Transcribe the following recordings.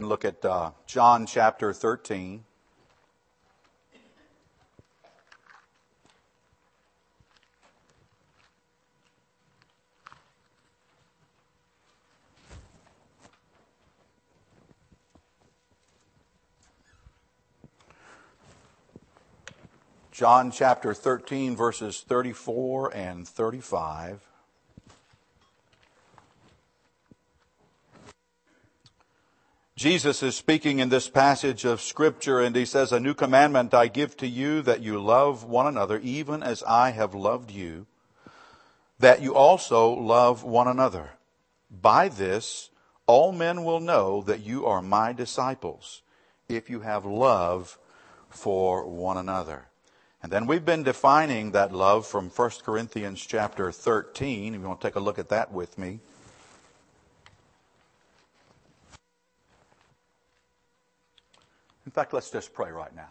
and look at John chapter 13. John chapter 13, verses 34 and 35. Jesus is speaking in this passage of Scripture, and he says, "A new commandment I give to you, that you love one another, even as I have loved you, that you also love one another. By this, all men will know that you are my disciples, if you have love for one another." And then we've been defining that love from 1 Corinthians chapter 13. If you want to take a look at that with me. In fact, let's just pray right now.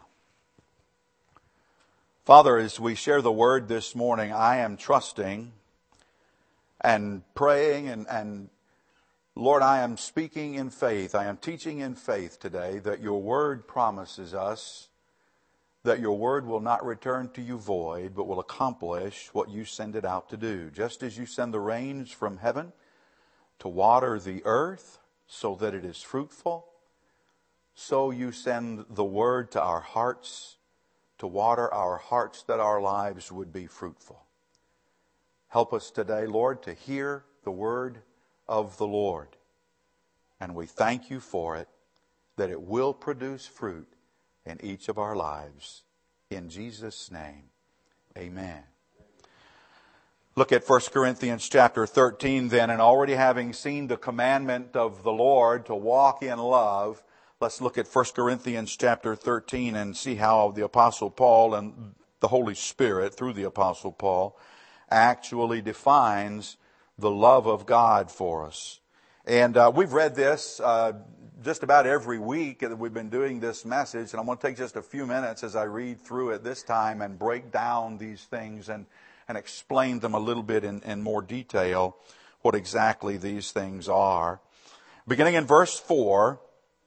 Father, as we share the word this morning, I am trusting and praying and Lord, I am speaking in faith. I am teaching in faith today that your word promises us that your word will not return to you void, but will accomplish what you send it out to do. Just as you send the rains from heaven to water the earth so that it is fruitful, so you send the word to our hearts to water our hearts that our lives would be fruitful. Help us today, Lord, to hear the word of the Lord. And we thank you for it, that it will produce fruit in each of our lives. In Jesus' name, amen. Look at 1 Corinthians chapter 13 then, and already having seen the commandment of the Lord to walk in love, let's look at 1 Corinthians chapter 13 and see how the Apostle Paul and the Holy Spirit, through the Apostle Paul, actually defines the love of God for us. And we've read this just about every week that we've been doing this message. And I'm going to take just a few minutes as I read through it this time and break down these things and explain them a little bit in more detail, what exactly these things are. Beginning in verse 4,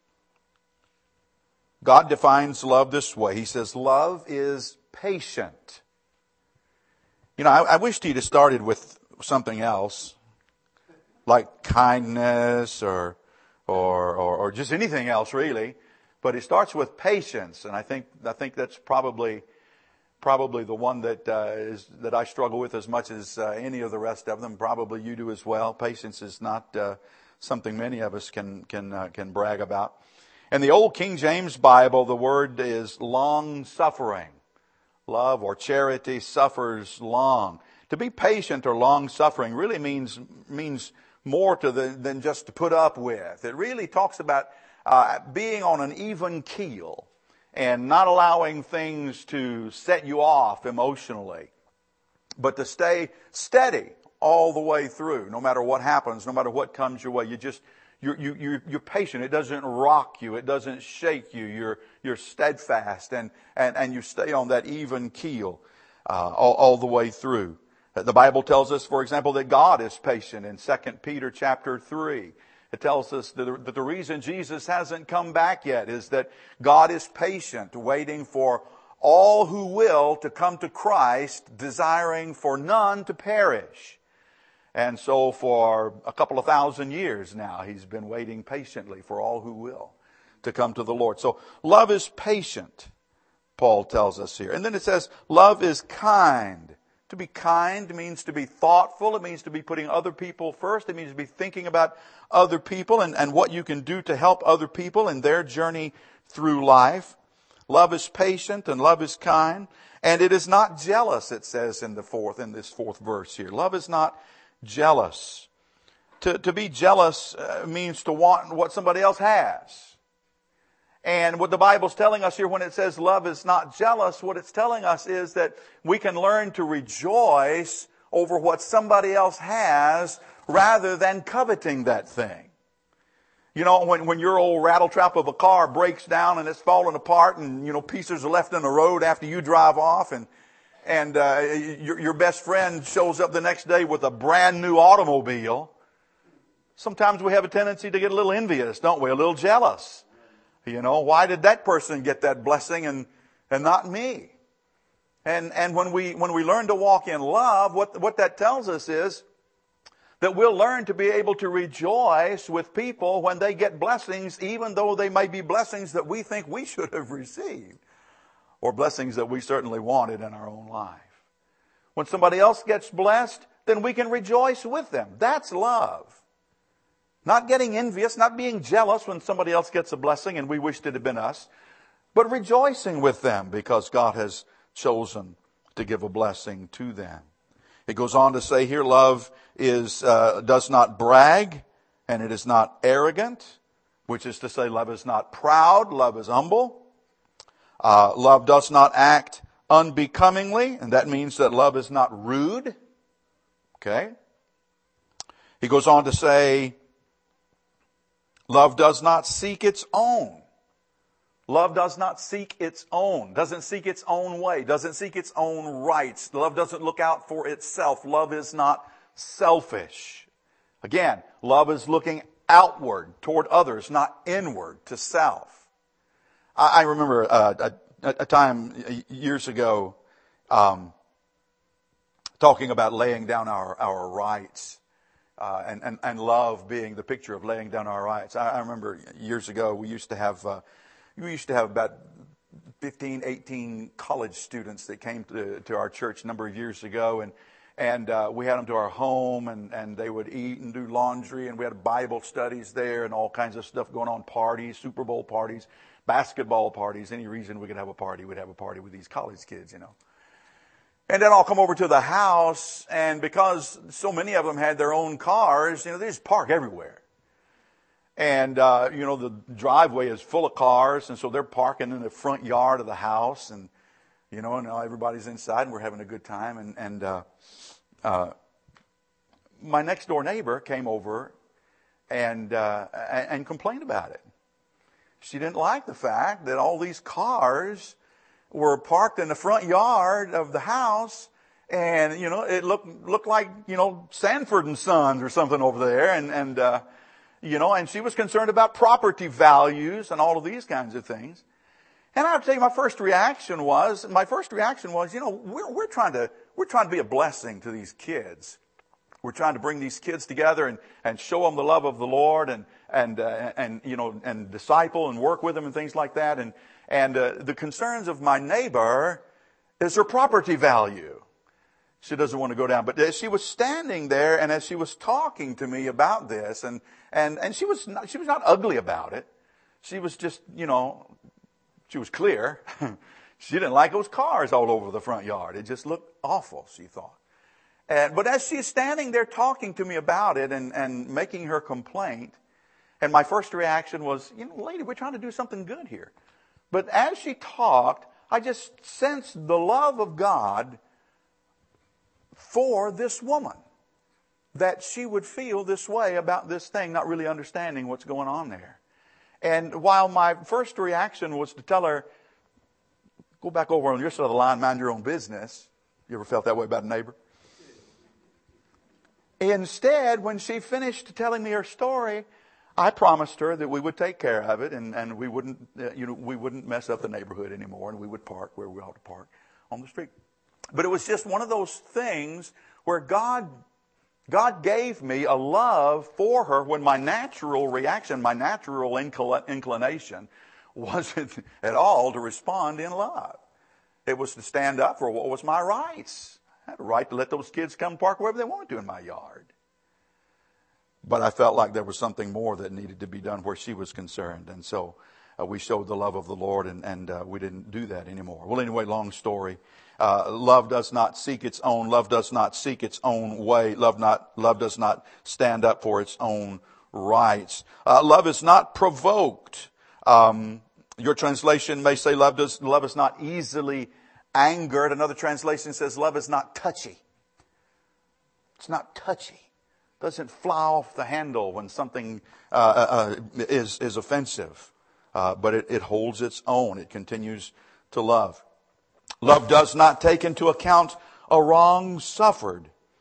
God defines love this way. He says, love is patient. You know, I wished he'd have started with something else, like kindness or just anything else really. But it starts with patience, and I think that's probably the one that I struggle with as much as any of the rest of them. Probably you do as well. Patience is not something many of us can brag about. In the old King James Bible, the word is long-suffering. Love or charity suffers long. To be patient or long-suffering really means more than just to put up with. It really talks about being on an even keel and not allowing things to set you off emotionally, but to stay steady all the way through, no matter what happens, no matter what comes your way. You're patient. It doesn't rock you. It doesn't shake you. You're steadfast and you stay on that even keel all the way through. The Bible tells us, for example, that God is patient in 2 Peter chapter 3. It tells us that the reason Jesus hasn't come back yet is that God is patient, waiting for all who will to come to Christ, desiring for none to perish. And so for a couple of thousand years now, he's been waiting patiently for all who will to come to the Lord. So love is patient, Paul tells us here. And then it says, love is kind. To be kind means to be thoughtful. It means to be putting other people first. It means to be thinking about other people and what you can do to help other people in their journey through life. Love is patient and love is kind. And it is not jealous, it says in this fourth verse here. Love is not jealous. To be jealous means to want what somebody else has. And what the Bible's telling us here when it says love is not jealous, what it's telling us is that we can learn to rejoice over what somebody else has rather than coveting that thing. You know, when your old rattletrap of a car breaks down and it's falling apart and, pieces are left in the road after you drive off and your best friend shows up the next day with a brand new automobile, Sometimes we have a tendency to get a little envious, don't we? A little jealous. You know, why did that person get that blessing and not me? And when we learn to walk in love, what that tells us is that we'll learn to be able to rejoice with people when they get blessings, even though they may be blessings that we think we should have received, or blessings that we certainly wanted in our own life. When somebody else gets blessed, then we can rejoice with them. That's love. Not getting envious, not being jealous when somebody else gets a blessing and we wished it had been us, but rejoicing with them because God has chosen to give a blessing to them. It goes on to say here, love does not brag, and it is not arrogant, which is to say love is not proud, love is humble. Love does not act unbecomingly, and that means that love is not rude. Okay? He goes on to say, love does not seek its own. Love does not seek its own, doesn't seek its own way, doesn't seek its own rights. Love doesn't look out for itself. Love is not selfish. Again, love is looking outward toward others, not inward to self. I remember a time years ago talking about laying down our rights. And love being the picture of laying down our rights. I remember years ago we used to have about 15, 18 college students that came to our church a number of years ago, and we had them to our home, and they would eat and do laundry, and we had Bible studies there and all kinds of stuff going on, parties, Super Bowl parties, basketball parties, any reason we could have a party, we'd have a party with these college kids, you know. And then I'll come over to the house, and because so many of them had their own cars, you know, they just park everywhere. And, you know, the driveway is full of cars, and so they're parking in the front yard of the house, and, you know, now everybody's inside, and we're having a good time. And my next door neighbor came over and complained about it. She didn't like the fact that all these cars were parked in the front yard of the house, and, you know, it looked like, you know, Sanford and Sons or something over there, and you know, and she was concerned about property values and all of these kinds of things. And I have to tell you, my first reaction was, you know, we're trying to be a blessing to these kids. We're trying to bring these kids together and show them the love of the Lord and you know, and disciple and work with them and things like that. And the concerns of my neighbor is her property value. She doesn't want to go down. But as she was standing there and as she was talking to me about this, and she was not ugly about it. She was just, you know, she was clear. She didn't like those cars all over the front yard. It just looked awful, she thought. But as she's standing there talking to me about it and making her complaint, and my first reaction was, you know, lady, we're trying to do something good here. But as she talked, I just sensed the love of God for this woman, that she would feel this way about this thing, not really understanding what's going on there. And while my first reaction was to tell her, go back over on your side of the line, mind your own business. You ever felt that way about a neighbor? Instead, when she finished telling me her story, I promised her that we would take care of it and we wouldn't, you know, we wouldn't mess up the neighborhood anymore, and we would park where we ought to park on the street. But it was just one of those things where God gave me a love for her when my natural reaction, my natural inclination wasn't at all to respond in love. It was to stand up for what was my rights. I had a right to let those kids come park wherever they wanted to in my yard. But I felt like there was something more that needed to be done where she was concerned. And so we showed the love of the Lord, and we didn't do that anymore. Well, anyway, long story. Love does not seek its own. Love does not seek its own way. Love does not stand up for its own rights. Love is not provoked. Your translation may say love is not easily angered. Another translation says love is not touchy. It's not touchy. Doesn't fly off the handle when something is offensive. But it holds its own. It continues to love. Love does not take into account a wrong suffered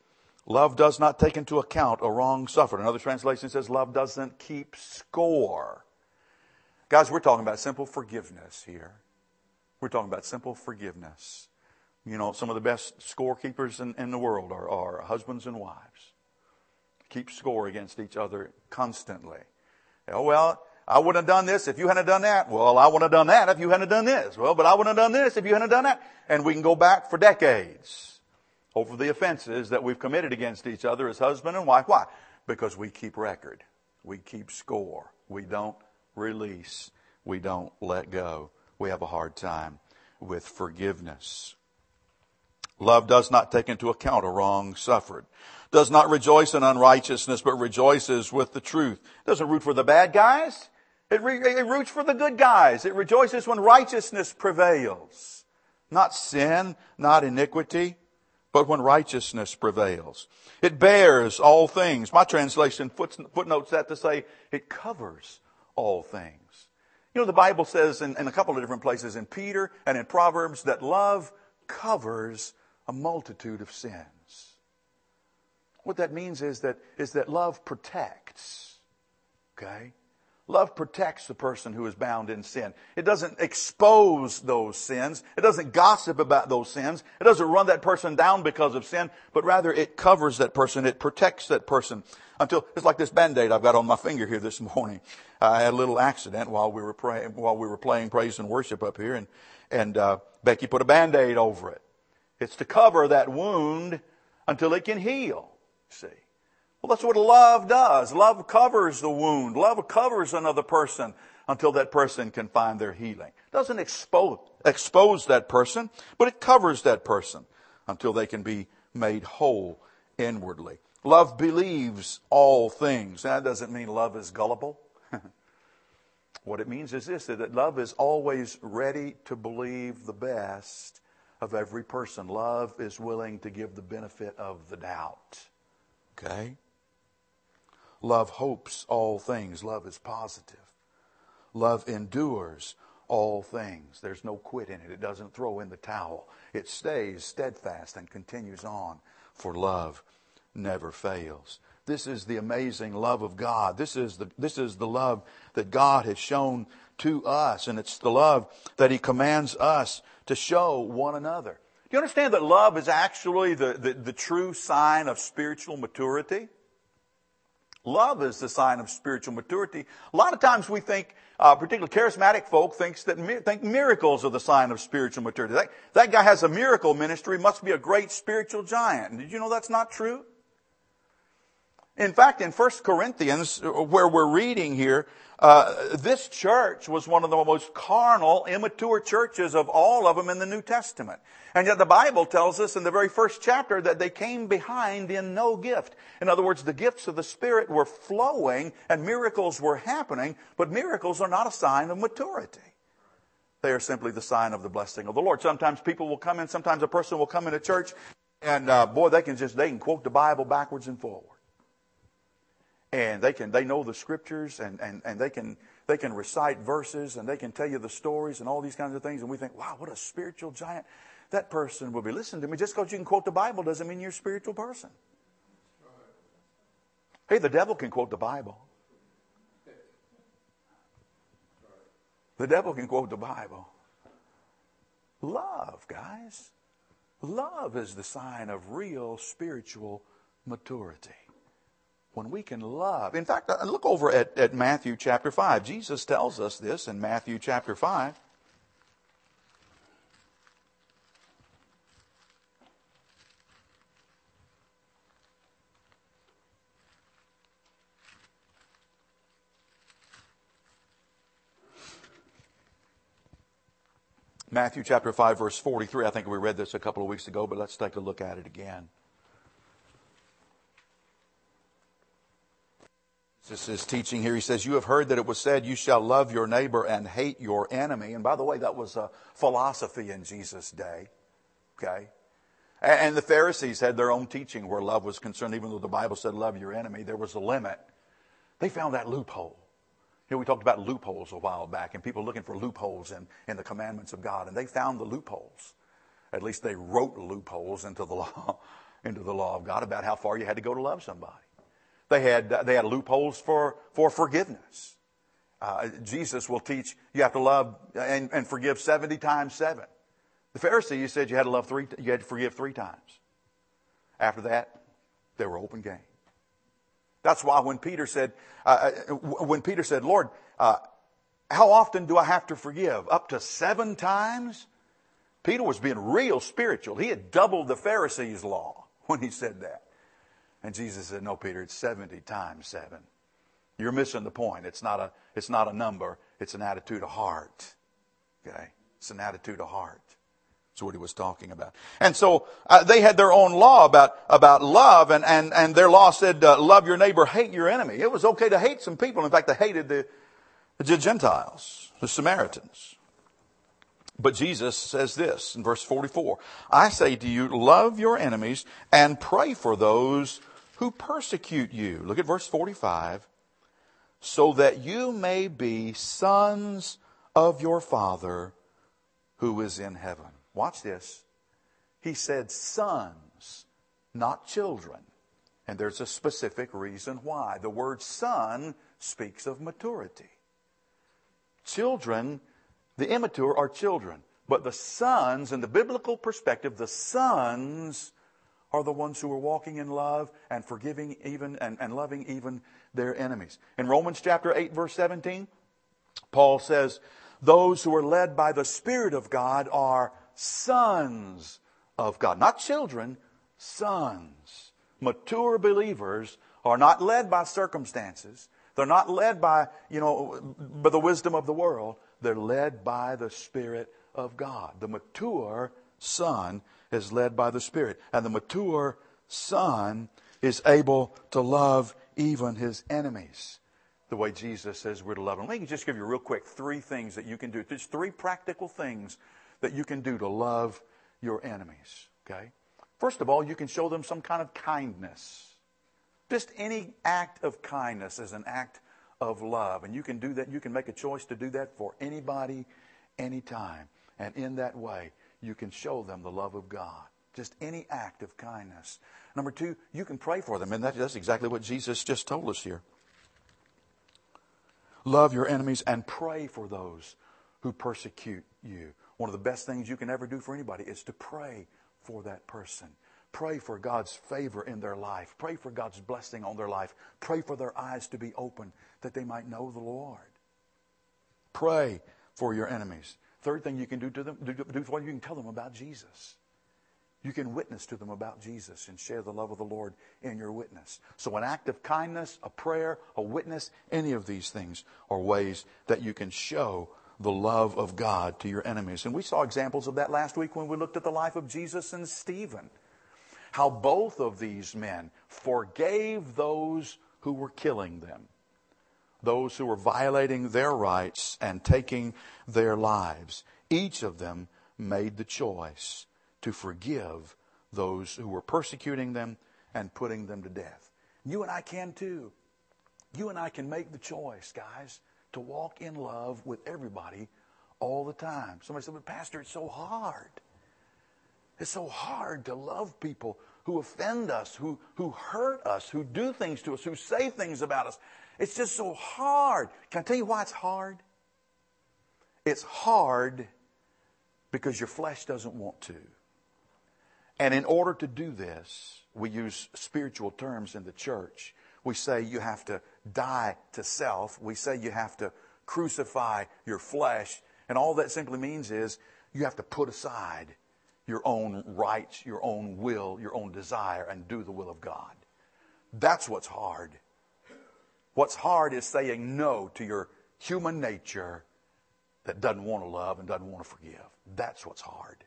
Love does not take into account a wrong suffered. Another translation says love doesn't keep score. Guys, we're talking about simple forgiveness here. We're talking about simple forgiveness. You know, some of the best scorekeepers in the world are husbands and wives. Keep score against each other constantly. Oh, well, I wouldn't have done this if you hadn't done that. Well, I wouldn't have done that if you hadn't done this. Well, but I wouldn't have done this if you hadn't done that. And we can go back for decades over the offenses that we've committed against each other as husband and wife. Why? Because we keep record. We keep score. We don't release. We don't let go. We have a hard time with forgiveness. Love does not take into account a wrong suffered. Does not rejoice in unrighteousness, but rejoices with the truth. Doesn't root for the bad guys. It roots for the good guys. It rejoices when righteousness prevails. Not sin, not iniquity, but when righteousness prevails. It bears all things. My translation footnotes that to say it covers all things. You know, the Bible says in a couple of different places, in Peter and in Proverbs, that love covers a multitude of sins. What that means is that love protects. Okay? Love protects the person who is bound in sin. It doesn't expose those sins. It doesn't gossip about those sins. It doesn't run that person down because of sin, but rather it covers that person. It protects that person until it's like this Band-Aid I've got on my finger here this morning. I had a little accident while we were playing praise and worship up here, and Becky put a Band-Aid over it. It's to cover that wound until it can heal. See? Well, that's what love does. Love covers the wound. Love covers another person until that person can find their healing. It doesn't expose that person, but it covers that person until they can be made whole inwardly. Love believes all things. That doesn't mean love is gullible. What it means is this, that love is always ready to believe the best of every person. Love is willing to give the benefit of the doubt. Okay? Love hopes all things. Love is positive. Love endures all things. There's no quit in it. It doesn't throw in the towel. It stays steadfast and continues on, for love never fails. This is the amazing love of God. This is the love that God has shown to us, and it's the love that He commands us to show one another. Do you understand that love is actually the true sign of spiritual maturity? Love is the sign of spiritual maturity. A lot of times we think, particularly charismatic folk think miracles are the sign of spiritual maturity. That guy has a miracle ministry, must be a great spiritual giant. And did you know that's not true? In fact, in 1 Corinthians, where we're reading here, this church was one of the most carnal, immature churches of all of them in the New Testament. And yet the Bible tells us in the very first chapter that they came behind in no gift. In other words, the gifts of the Spirit were flowing and miracles were happening, but miracles are not a sign of maturity. They are simply the sign of the blessing of the Lord. Sometimes people will come in, sometimes a person will come into church, and they can quote the Bible backwards and forward. And they know the scriptures, and they can recite verses, and they can tell you the stories and all these kinds of things. And we think, wow, what a spiritual giant that person will be. Listen to me, just because you can quote the Bible doesn't mean you're a spiritual person. Hey, the devil can quote the Bible. The devil can quote the Bible. Love, guys. Love is the sign of real spiritual maturity. When we can love. In fact, look over at Matthew chapter 5. Jesus tells us this in Matthew chapter 5. Matthew chapter 5, verse 43. I think we read this a couple of weeks ago, but let's take a look at it again. This is teaching here. He says, you have heard that it was said, you shall love your neighbor and hate your enemy. And by the way, that was a philosophy in Jesus' day. Okay? And the Pharisees had their own teaching where love was concerned. Even though the Bible said love your enemy, there was a limit. They found that loophole. We talked about loopholes a while back, and people looking for loopholes in the commandments of God. And they found the loopholes. At least they wrote loopholes into the law. into the law of God about how far you had to go to love somebody. They had loopholes for forgiveness. Jesus will teach you have to love and forgive 70 times 7. The Pharisees said you had to forgive 3 times. After that, they were open game. That's why when Peter said, Lord, how often do I have to forgive? Up to 7 times? Peter was being real spiritual. He had doubled the Pharisees' law when he said that. And Jesus said, no, Peter, it's 70 times 7. You're missing the point. It's not a number. It's an attitude of heart. Okay? It's an attitude of heart. That's what he was talking about. And so they had their own law about love, and their law said, love your neighbor, hate your enemy. It was okay to hate some people. In fact, they hated the Gentiles, the Samaritans. But Jesus says this in verse 44, I say to you, love your enemies and pray for those who persecute you. Look at verse 45. So that you may be sons of your Father who is in heaven. Watch this. He said sons, not children. And there's a specific reason why. The word son speaks of maturity. Children, the immature are children. But the sons, in the biblical perspective, the sons are the ones who are walking in love and forgiving even and loving even their enemies. In Romans chapter 8, verse 17, Paul says, those who are led by the Spirit of God are sons of God. Not children, sons. Mature believers are not led by circumstances. They're not led by the wisdom of the world. They're led by the Spirit of God. The mature son is led by the Spirit. And the mature son is able to love even his enemies the way Jesus says we're to love them. Let me just give you real quick 3 things that you can do. Just 3 practical things that you can do to love your enemies. Okay? First of all, you can show them some kind of kindness. Just any act of kindness is an act of love. And you can do that. You can make a choice to do that for anybody, anytime. And in that way, you can show them the love of God. Just any act of kindness. Number 2, you can pray for them. And that's exactly what Jesus just told us here. Love your enemies and pray for those who persecute you. One of the best things you can ever do for anybody is to pray for that person. Pray for God's favor in their life. Pray for God's blessing on their life. Pray for their eyes to be open that they might know the Lord. Pray for your enemies. Third thing you can do for them, you can tell them about Jesus. You can witness to them about Jesus and share the love of the Lord in your witness. So an act of kindness, a prayer, a witness, any of these things are ways that you can show the love of God to your enemies. And we saw examples of that last week when we looked at the life of Jesus and Stephen. How both of these men forgave those who were killing them. Those who were violating their rights and taking their lives. Each of them made the choice to forgive those who were persecuting them and putting them to death. You and I can too. You and I can make the choice, guys, to walk in love with everybody all the time. Somebody said, but Pastor, it's so hard. It's so hard to love people who offend us, who hurt us, who do things to us, who say things about us. It's just so hard. Can I tell you why it's hard? It's hard because your flesh doesn't want to. And in order to do this, we use spiritual terms in the church. We say you have to die to self. We say you have to crucify your flesh. And all that simply means is you have to put aside your own rights, your own will, your own desire, and do the will of God. That's what's hard. What's hard is saying no to your human nature that doesn't want to love and doesn't want to forgive. That's what's hard.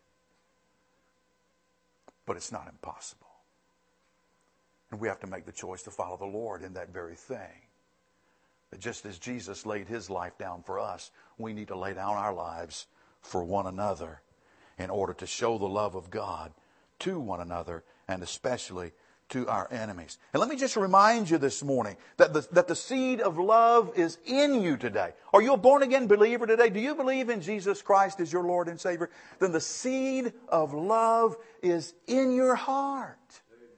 But it's not impossible. And we have to make the choice to follow the Lord in that very thing. That just as Jesus laid his life down for us, we need to lay down our lives for one another in order to show the love of God to one another and especially to our enemies. And let me just remind you this morning that the seed of love is in you today. Are you a born-again believer today? Do you believe in Jesus Christ as your Lord and Savior? Then the seed of love is in your heart.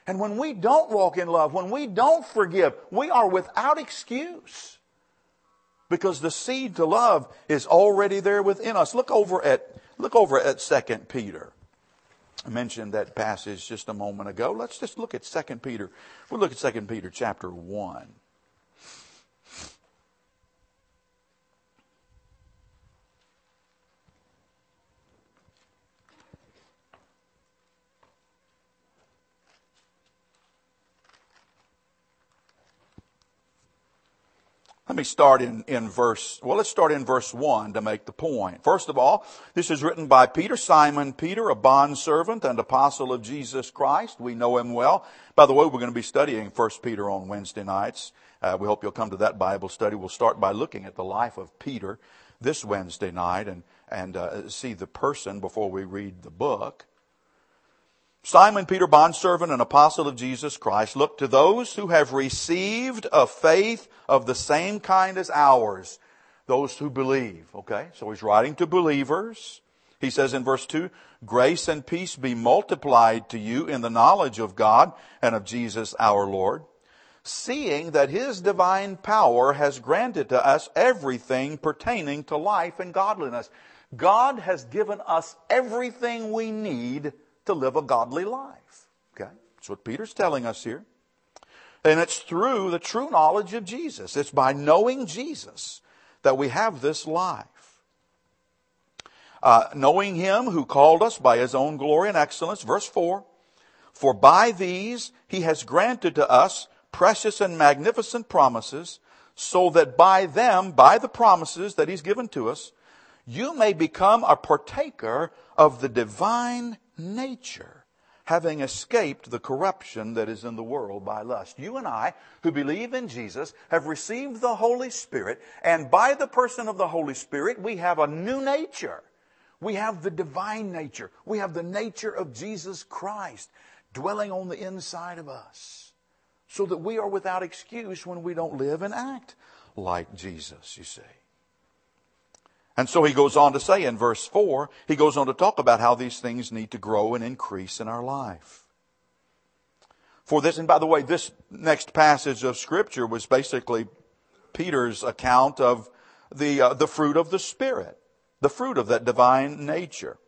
And when we don't walk in love, when we don't forgive, we are without excuse. Because the seed to love is already there within us. Look over at 2 Peter. I mentioned that passage just a moment ago. Let's just look at 2 Peter. We'll look at 2 Peter chapter 1. Let me start let's start in verse 1 to make the point. First of all, this is written by Peter, Simon Peter, a bondservant and apostle of Jesus Christ. We know him well. By the way, we're going to be studying 1 Peter on Wednesday nights. We hope you'll come to that Bible study. We'll start by looking at the life of Peter this Wednesday night and see the person before we read the book. Simon Peter, bondservant and apostle of Jesus Christ, look to those who have received a faith of the same kind as ours, those who believe. Okay, so he's writing to believers. He says in verse 2, grace and peace be multiplied to you in the knowledge of God and of Jesus our Lord, seeing that his divine power has granted to us everything pertaining to life and godliness. God has given us everything we need to live a godly life. Okay? That's what Peter's telling us here. And it's through the true knowledge of Jesus. It's by knowing Jesus that we have this life. Knowing him who called us by his own glory and excellence. Verse 4. For by these he has granted to us precious and magnificent promises, so that by them, by the promises that he's given to us, you may become a partaker of the divine nature, having escaped the corruption that is in the world by lust. You and I, who believe in Jesus, have received the Holy Spirit, and by the person of the Holy Spirit, we have a new nature. We have the divine nature. We have the nature of Jesus Christ dwelling on the inside of us, so that we are without excuse when we don't live and act like Jesus, you see. And so he goes on to say in verse 4, he goes on to talk about how these things need to grow and increase in our life. For this, and by the way, this next passage of Scripture was basically Peter's account of the fruit of the Spirit, the fruit of that divine nature.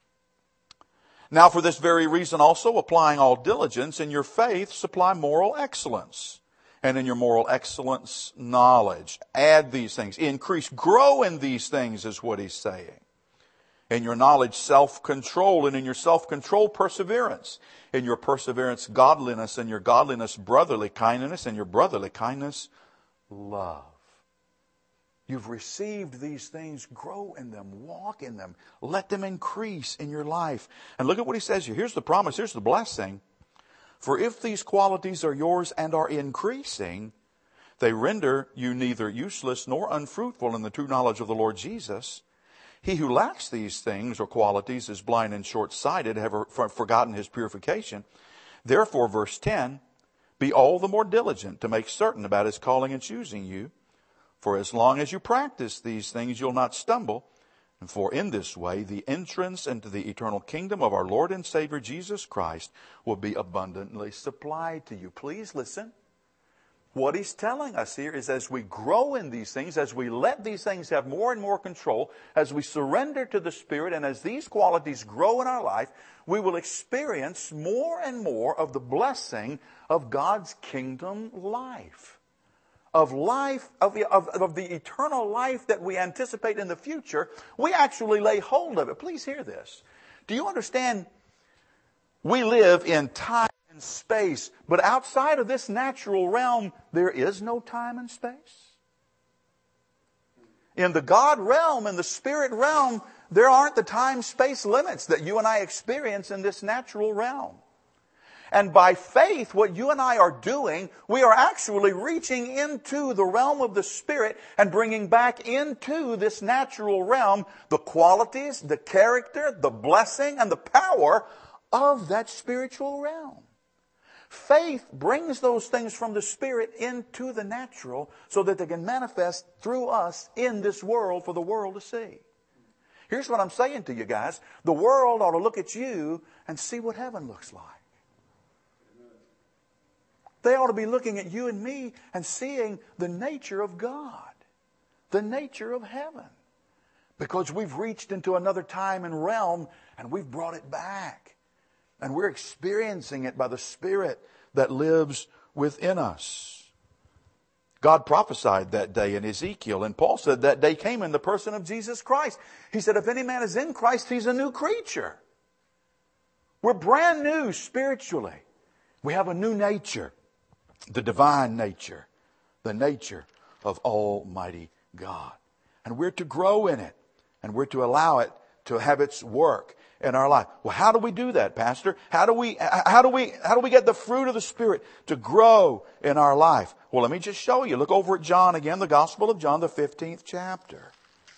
Now for this very reason also, applying all diligence, in your faith supply moral excellence. And in your moral excellence, knowledge. Add these things. Increase, grow in these things is what he's saying. In your knowledge, self-control. And in your self-control, perseverance. In your perseverance, godliness. In your godliness, brotherly kindness. In your brotherly kindness, love. You've received these things. Grow in them. Walk in them. Let them increase in your life. And look at what he says here. Here's the promise. Here's the blessing. For if these qualities are yours and are increasing, they render you neither useless nor unfruitful in the true knowledge of the Lord Jesus. He who lacks these things or qualities is blind and short-sighted, have forgotten his purification. Therefore, verse 10, be all the more diligent to make certain about his calling and choosing you. For as long as you practice these things, you'll not stumble. And for in this way, the entrance into the eternal kingdom of our Lord and Savior Jesus Christ will be abundantly supplied to you. Please listen. What he's telling us here is as we grow in these things, as we let these things have more and more control, as we surrender to the Spirit, and as these qualities grow in our life, we will experience more and more of the blessing of God's kingdom life. Of life, of the eternal life that we anticipate in the future. We actually lay hold of it. Please hear this. Do you understand? We live in time and space, but outside of this natural realm, there is no time and space. In the God realm, in the spirit realm, there aren't the time-space limits that you and I experience in this natural realm. And by faith, what you and I are doing, we are actually reaching into the realm of the Spirit and bringing back into this natural realm the qualities, the character, the blessing, and the power of that spiritual realm. Faith brings those things from the Spirit into the natural so that they can manifest through us in this world for the world to see. Here's what I'm saying to you guys. The world ought to look at you and see what heaven looks like. They ought to be looking at you and me and seeing the nature of God, the nature of heaven. Because we've reached into another time and realm and we've brought it back. And we're experiencing it by the Spirit that lives within us. God prophesied that day in Ezekiel, and Paul said that day came in the person of Jesus Christ. He said, if any man is in Christ, he's a new creature. We're brand new spiritually. We have a new nature, the divine nature, the nature of Almighty God. And we're to grow in it, and we're to allow it to have its work in our life. Well, how do we do that, Pastor? How do we get the fruit of the Spirit to grow in our life? Well, let me just show you. Look over at John again, the Gospel of John, the 15th chapter.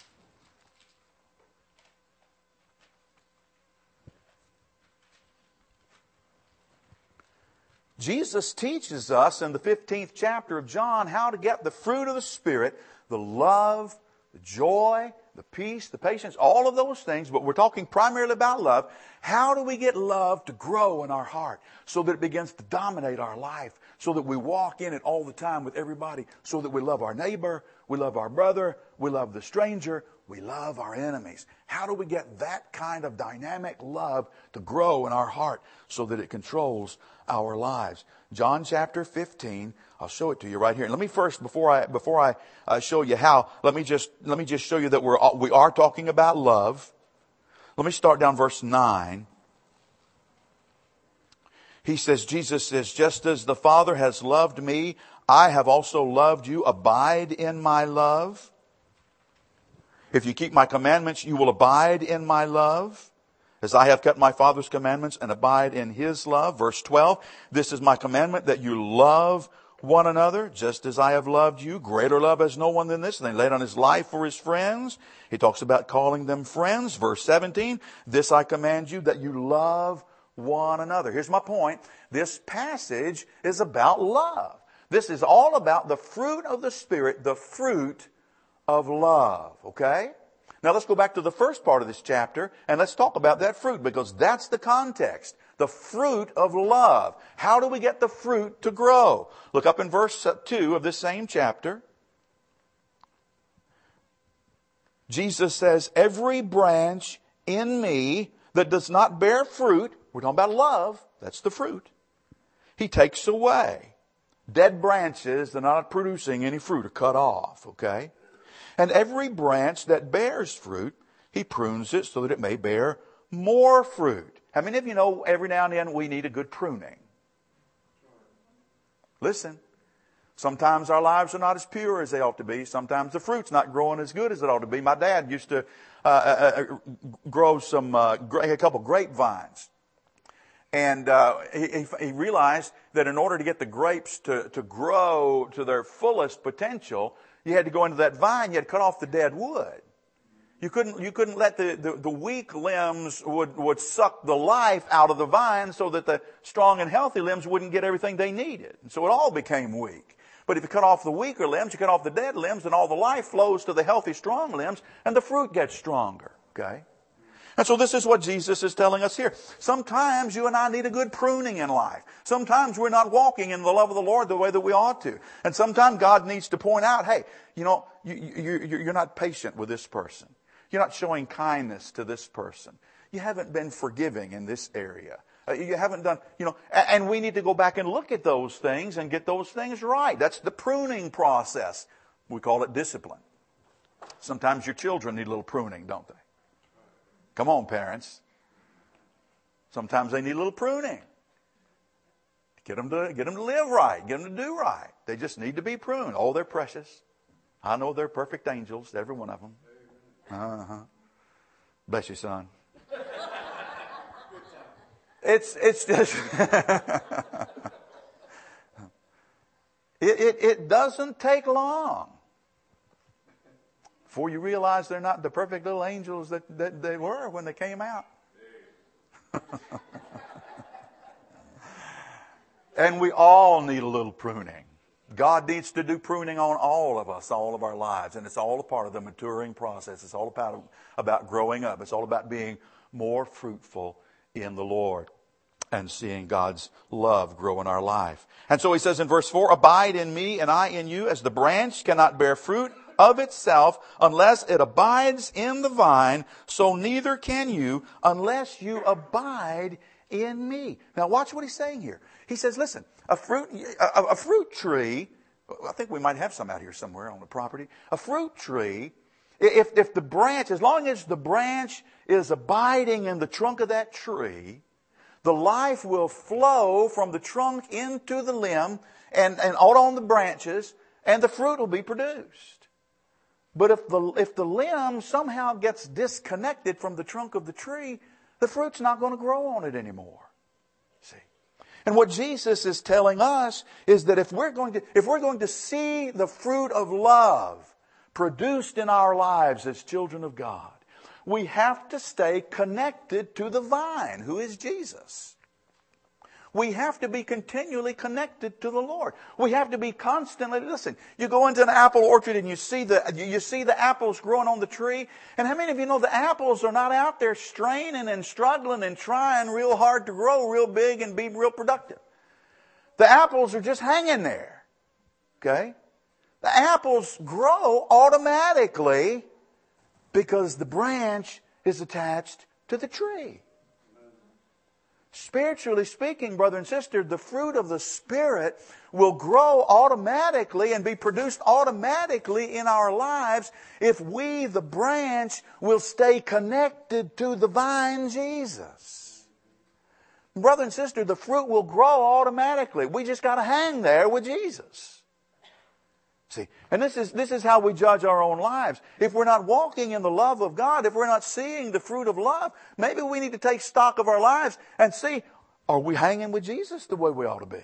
Jesus teaches us in the 15th chapter of John how to get the fruit of the Spirit, the love, the joy, the peace, the patience, all of those things, but we're talking primarily about love. How do we get love to grow in our heart so that it begins to dominate our life, so that we walk in it all the time with everybody, so that we love our neighbor, we love our brother, we love the stranger, we love our enemies? How do we get that kind of dynamic love to grow in our heart so that it controls our lives? John chapter 15. I'll show it to you right here. And let me first, before I show you how, let me just show you that we are talking about love. Let me start down verse 9. He says, Jesus says, just as the Father has loved me, I have also loved you. Abide in my love. If you keep my commandments, you will abide in my love, as I have kept my Father's commandments and abide in his love. Verse 12, this is my commandment, that you love one another, just as I have loved you. Greater love has no one than this. And he laid on his life for his friends. He talks about calling them friends. Verse 17, this I command you, that you love one another. Here's my point. This passage is about love. This is all about the fruit of the Spirit, the fruit of love. Okay? Now let's go back to the first part of this chapter and let's talk about that fruit, because that's the context. The fruit of love. How do we get the fruit to grow? Look up in verse 2 of this same chapter. Jesus says, every branch in me that does not bear fruit, we're talking about love, that's the fruit, he takes away. Dead branches that are not producing any fruit are cut off, okay? And every branch that bears fruit, he prunes it so that it may bear more fruit. How many of you know every now and then we need a good pruning? Listen, sometimes our lives are not as pure as they ought to be. Sometimes the fruit's not growing as good as it ought to be. My dad used to grow a couple grapevines. And he realized that in order to get the grapes to grow to their fullest potential, you had to go into that vine, you had to cut off the dead wood. You couldn't let the weak limbs would suck the life out of the vine so that the strong and healthy limbs wouldn't get everything they needed. And so it all became weak. But if you cut off the weaker limbs, you cut off the dead limbs, and all the life flows to the healthy, strong limbs, and the fruit gets stronger. Okay? And so this is what Jesus is telling us here. Sometimes you and I need a good pruning in life. Sometimes we're not walking in the love of the Lord the way that we ought to. And sometimes God needs to point out, hey, you're not patient with this person. You're not showing kindness to this person. You haven't been forgiving in this area. You haven't done, and we need to go back and look at those things and get those things right. That's the pruning process. We call it discipline. Sometimes your children need a little pruning, don't they? Come on, parents. Sometimes they need a little pruning. Get them to live right. Get them to do right. They just need to be pruned. Oh, they're precious. I know they're perfect angels, every one of them. Uh-huh. Bless you, son. It's just it doesn't take long before you realize they're not the perfect little angels that they were when they came out. And we all need a little pruning. God needs to do pruning on all of us, all of our lives. And it's all a part of the maturing process. It's all about growing up. It's all about being more fruitful in the Lord. and seeing God's love grow in our life. And so he says in verse 4, abide in me and I in you, as the branch cannot bear fruit of itself unless it abides in the vine, so neither can you unless you abide in me. Now watch what he's saying here. He says, listen, a fruit tree, I think we might have some out here somewhere on the property. A fruit tree, if the branch, as long as the branch is abiding in the trunk of that tree, the life will flow from the trunk into the limb and out on the branches, and the fruit will be produced. But if the limb somehow gets disconnected from the trunk of the tree, the fruit's not going to grow on it anymore. See? And what Jesus is telling us is that if we're going to see the fruit of love produced in our lives as children of God, we have to stay connected to the vine, who is Jesus. We have to be continually connected to the Lord. We have to be constantly, listen, you go into an apple orchard and you see the apples growing on the tree. And how many of you know the apples are not out there straining and struggling and trying real hard to grow real big and be real productive? The apples are just hanging there. Okay? The apples grow automatically because the branch is attached to the tree. Spiritually speaking, brother and sister, the fruit of the Spirit will grow automatically and be produced automatically in our lives if we, the branch, will stay connected to the vine, Jesus. Brother and sister, the fruit will grow automatically. We just got to hang there with Jesus. See, and this is how we judge our own lives. If we're not walking in the love of God, if we're not seeing the fruit of love, maybe we need to take stock of our lives and see, are we hanging with Jesus the way we ought to be?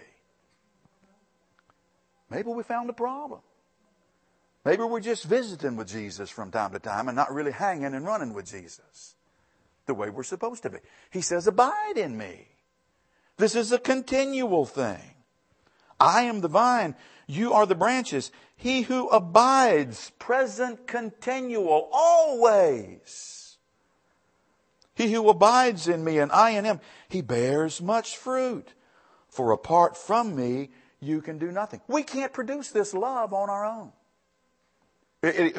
Maybe we found a problem. Maybe we're just visiting with Jesus from time to time and not really hanging and running with Jesus the way we're supposed to be. He says, abide in me. This is a continual thing. I am the vine, you are the branches. He who abides, present continual, always. He who abides in me and I in him, he bears much fruit. For apart from me, you can do nothing. We can't produce this love on our own. It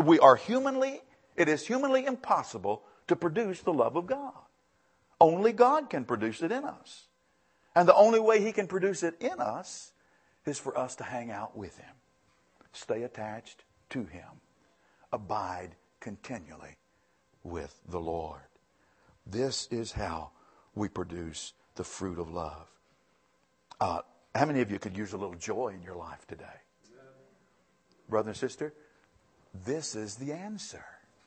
is humanly impossible to produce the love of God. Only God can produce it in us. And the only way he can produce it in us is for us to hang out with him. Stay attached to him. Abide continually with the Lord. This is how we produce the fruit of love. How many of you could use a little joy in your life today? Brother and sister, this is the answer.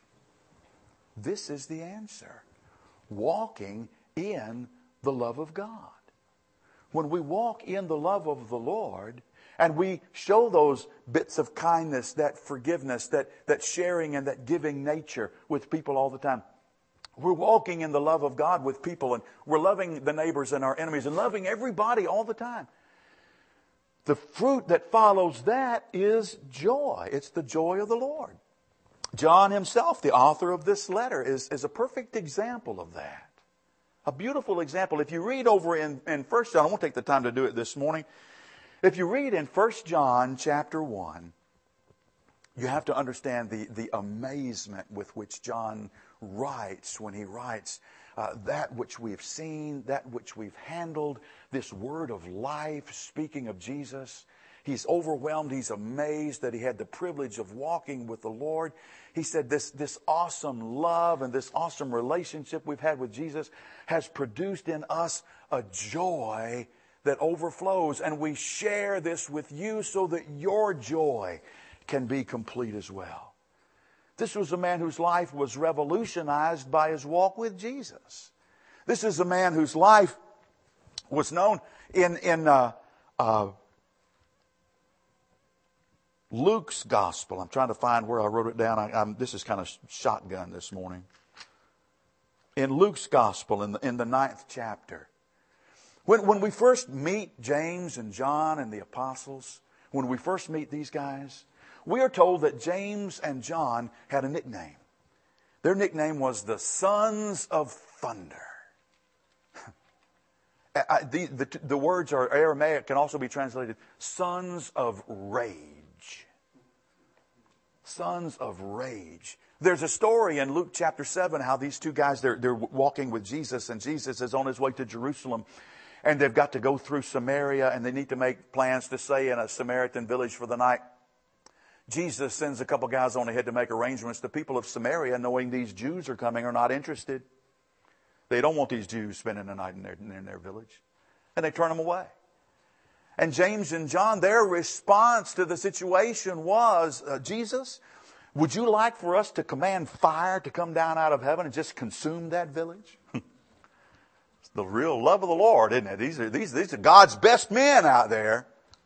This is the answer. Walking in the love of God. When we walk in the love of the Lord and we show those bits of kindness, that forgiveness, that sharing and that giving nature with people all the time, we're walking in the love of God with people, and we're loving the neighbors and our enemies and loving everybody all the time. The fruit that follows that is joy. It's the joy of the Lord. John himself, the author of this letter, is a perfect example of that. A beautiful example. If you read over in 1 John, I won't take the time to do it this morning. If you read in 1 John chapter 1, you have to understand the amazement with which John writes when he writes that which we've seen, that which we've handled, this word of life, speaking of Jesus. He's overwhelmed. He's amazed that he had the privilege of walking with the Lord. He said this awesome love and this awesome relationship we've had with Jesus has produced in us a joy that overflows. And we share this with you so that your joy can be complete as well. This was a man whose life was revolutionized by his walk with Jesus. This is a man whose life was known in Luke's gospel. I'm trying to find where I wrote it down. This is kind of shotgun this morning. In Luke's gospel, in the 9th chapter, when we first meet James and John and the apostles, when we first meet these guys, we are told that James and John had a nickname. Their nickname was the Sons of Thunder. The words are Aramaic, can also be translated sons of rage. Sons of rage. There's a story in Luke chapter 7 how these two guys, they're walking with Jesus, and Jesus is on his way to Jerusalem, and they've got to go through Samaria, and they need to make plans to stay in a Samaritan village for the night. Jesus sends a couple guys on ahead to make arrangements. The people of Samaria, knowing these Jews are coming, are not interested. They don't want these Jews spending the night in their village. And they turn them away. And James and John, their response to the situation was, Jesus, would you like for us to command fire to come down out of heaven and just consume that village? It's the real love of the Lord, isn't it? These are God's best men out there.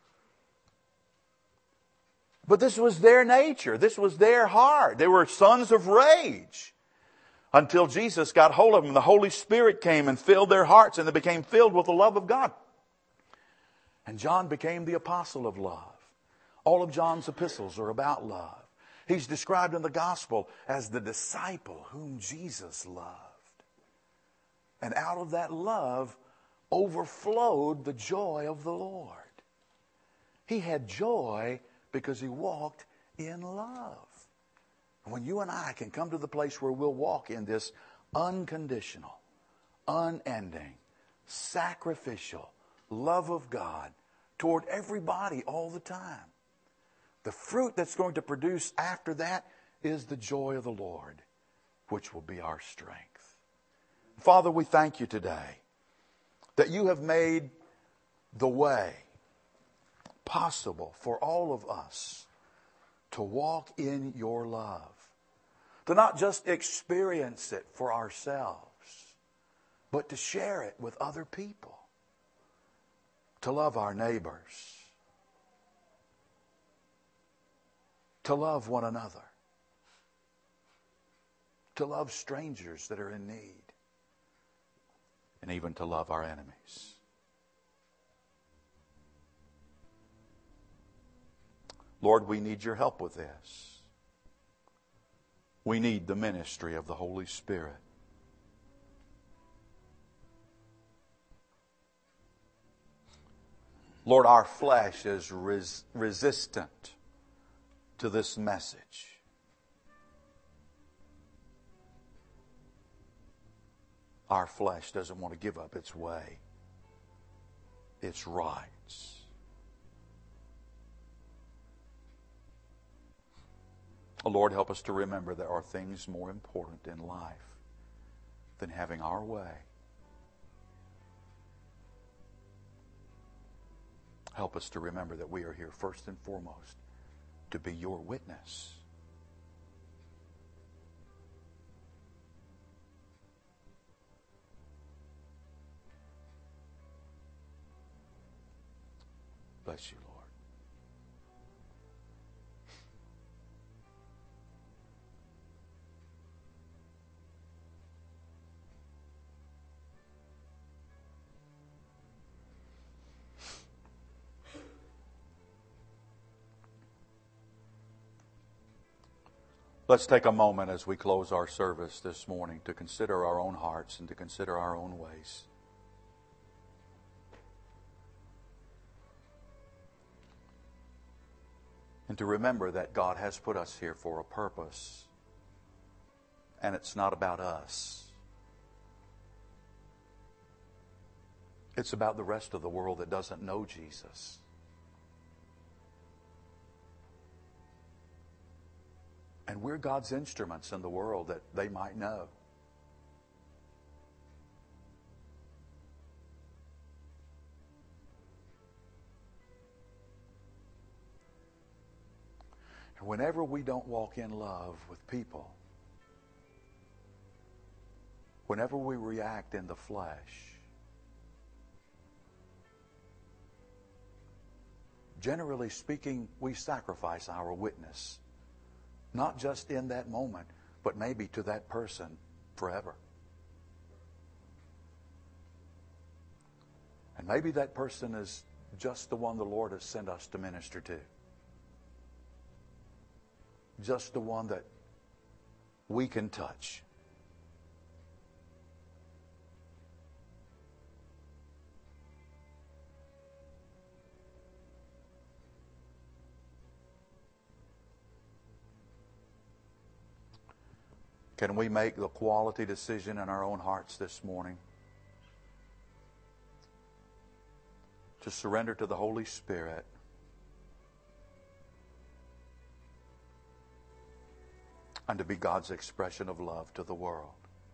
But this was their nature. This was their heart. They were sons of rage. Until Jesus got hold of them, the Holy Spirit came and filled their hearts, and they became filled with the love of God. And John became the apostle of love. All of John's epistles are about love. He's described in the gospel as the disciple whom Jesus loved. And out of that love overflowed the joy of the Lord. He had joy because he walked in love. When you and I can come to the place where we'll walk in this unconditional, unending, sacrificial love of God toward everybody all the time, the fruit that's going to produce after that is the joy of the Lord, which will be our strength. Father, we thank you today that you have made the way possible for all of us to walk in your love, to not just experience it for ourselves, but to share it with other people, to love our neighbors, to love one another, to love strangers that are in need, and even to love our enemies. Lord, we need your help with this. We need the ministry of the Holy Spirit. Lord, our flesh is resistant to this message. Our flesh doesn't want to give up its way, its rights. Lord, help us to remember there are things more important in life than having our way. Help us to remember that we are here first and foremost to be your witness. Bless you, Lord. Let's take a moment as we close our service this morning to consider our own hearts and to consider our own ways. And to remember that God has put us here for a purpose. And it's not about us. It's about the rest of the world that doesn't know Jesus. And we're God's instruments in the world that they might know. And whenever we don't walk in love with people, whenever we react in the flesh, generally speaking, we sacrifice our witness. Not just in that moment, but maybe to that person forever. And maybe that person is just the one the Lord has sent us to minister to. Just the one that we can touch. Can we make the quality decision in our own hearts this morning to surrender to the Holy Spirit and to be God's expression of love to the world?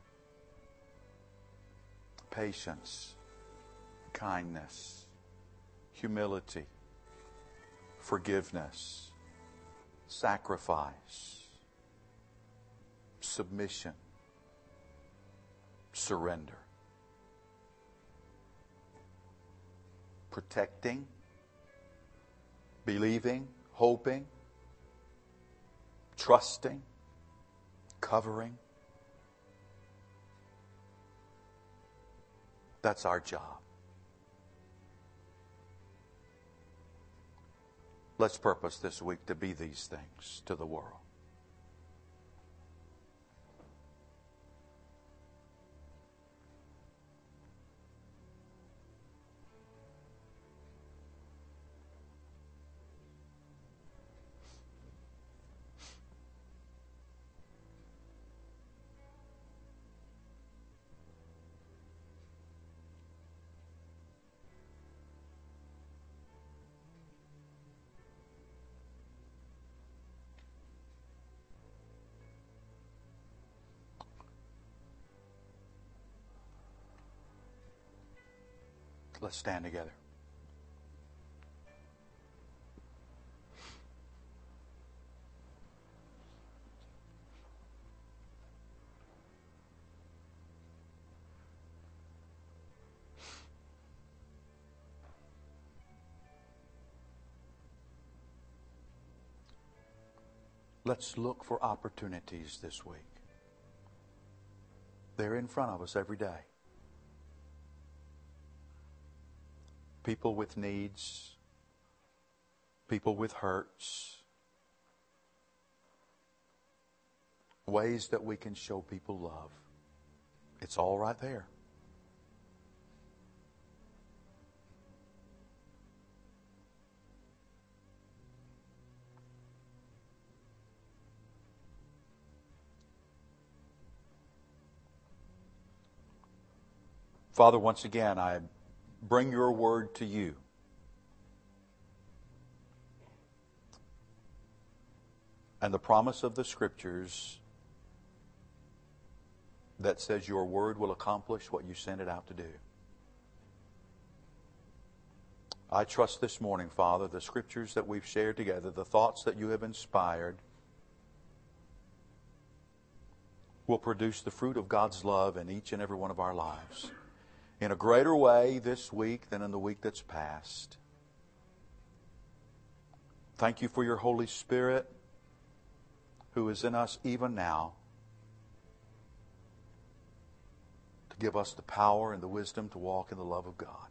Patience, kindness, humility, forgiveness, sacrifice, submission, surrender, protecting, believing, hoping, trusting, covering. That's our job. Let's purpose this week to be these things to the world. Let's stand together. Let's look for opportunities this week. They're in front of us every day. People with needs, people with hurts, ways that we can show people love. It's all right there. Father, once again, I bring your word to you. And the promise of the Scriptures that says your word will accomplish what you sent it out to do. I trust this morning, Father, the Scriptures that we've shared together, the thoughts that you have inspired, will produce the fruit of God's love in each and every one of our lives in a greater way this week than in the week that's past. Thank you for your Holy Spirit who is in us even now to give us the power and the wisdom to walk in the love of God.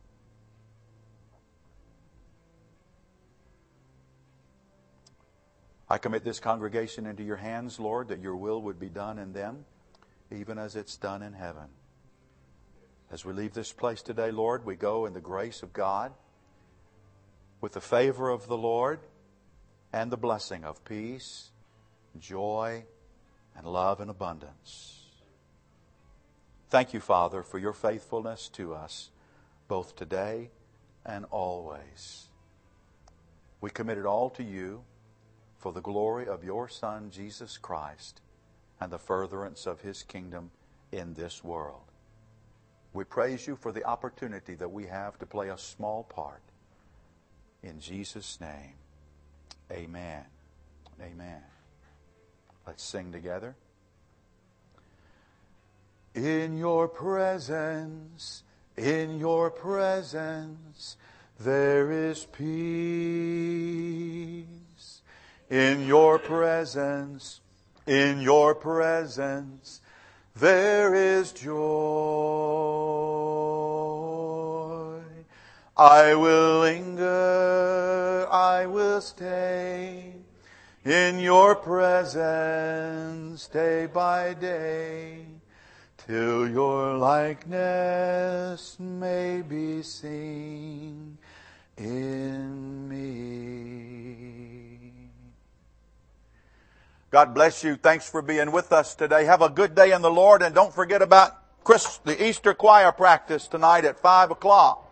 I commit this congregation into your hands, Lord, that your will would be done in them, even as it's done in heaven. As we leave this place today, Lord, we go in the grace of God, with the favor of the Lord, and the blessing of peace, joy, and love in abundance. Thank you, Father, for your faithfulness to us, both today and always. We commit it all to you for the glory of your Son, Jesus Christ, and the furtherance of his kingdom in this world. We praise you for the opportunity that we have to play a small part. In Jesus' name, amen. Amen. Let's sing together. In your presence, there is peace. In your presence, there is joy. I will linger, I will stay in your presence day by day, till your likeness may be seen in me. God bless you. Thanks for being with us today. Have a good day in the Lord, and don't forget about the Easter choir practice tonight at 5 o'clock.